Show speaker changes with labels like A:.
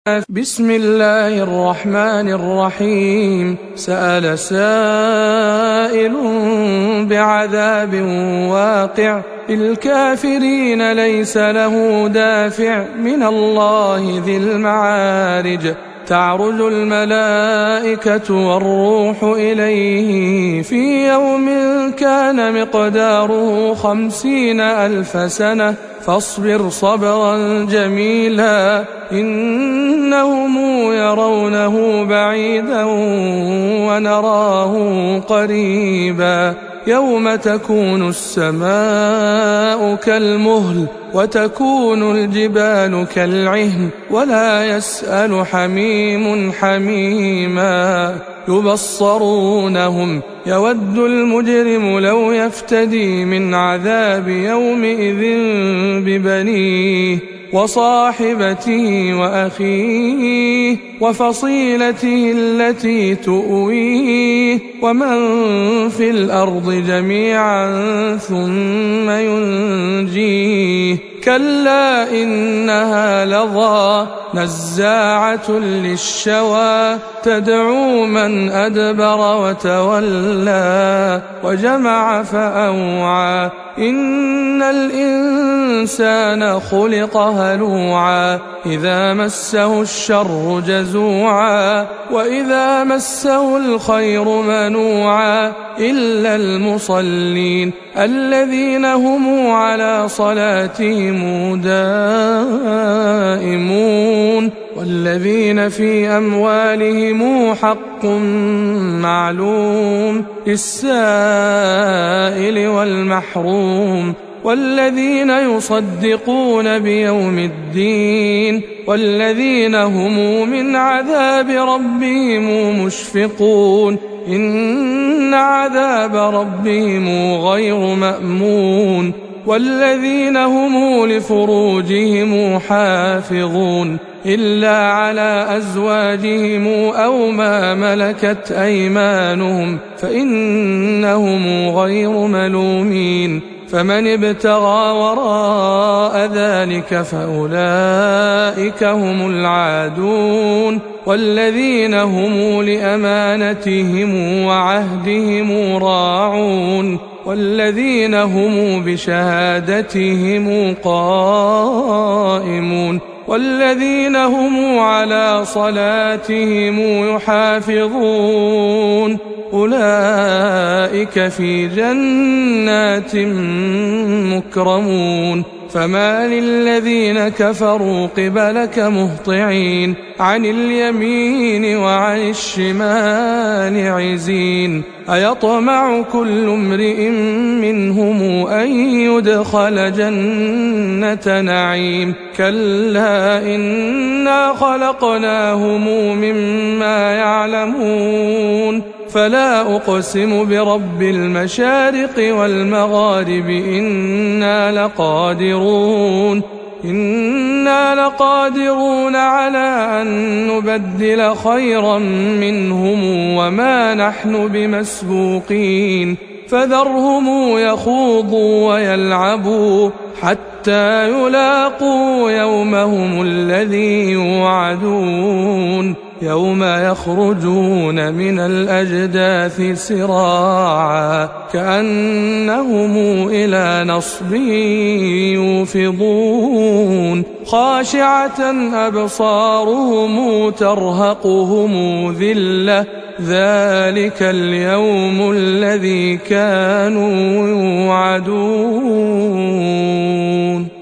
A: بسم الله الرحمن الرحيم. سأل سائل بعذاب واقع للكافرين ليس له دافع من الله ذي المعارج. تعرج الملائكة والروح إليه في يوم كان مقداره 50,000 سنة فاصبر صبرا جميلا إنهم يرونه بعيدا ونراه قريبا. يوم تكون السماء كالمهل وتكون الجبال كالعهن ولا يسأل حميم حميما. يبصرونهم يود المجرم لو يفتدي من عذاب يومئذ ببنيه وصاحبته وأخيه وفصيلته التي تؤويه ومن في الأرض جميعا ثم ينجيه. كلا إنها لظى نزاعة للشوى تدعو من أدبر وتولى وجمع فأوعى. إن الإنسان خلق هلوعا إذا مسه الشر جزوعا وإذا مسه الخير منوعا إلا المصلين الذين هم على صلاتهم دائمون والذين في أموالهم حق معلوم للسائل والمحروم والذين يصدقون بيوم الدين والذين هم من عذاب ربهم مشفقون. إن عذاب ربهم غير مأمون. والذين هم لفروجهم حافظون إلا على أزواجهم أو ما ملكت أيمانهم فإنهم غير ملومين. فمن ابتغى وراء ذلك فأولئك هم العادون. والذين هم لأمانتهم وعهدهم راعون والذين هم بشهادتهم قائمون والذين هم على صلاتهم يحافظون أولئك في جنات مكرمون. فما للذين كفروا قبلك مهطعين عن اليمين وعن الشمال عزين. أيطمع كل امرئ منهم أن يدخل جنة نعيم كلا إنا خلقناهم مما يعلمون. فلا أقسم برب المشارق والمغارب إنا لقادرون على أن نبدل خيرا منهم وما نحن بمسبوقين. فذرهم يخوضوا ويلعبوا حتى يلاقوا يومهم الذي يوعدون يوم يخرجون من الأجداث سراعا كأنهم إلى نصب يوفضون. خاشعة أبصارهم ترهقهم ذلة ذلك اليوم الذي كانوا يوعدون.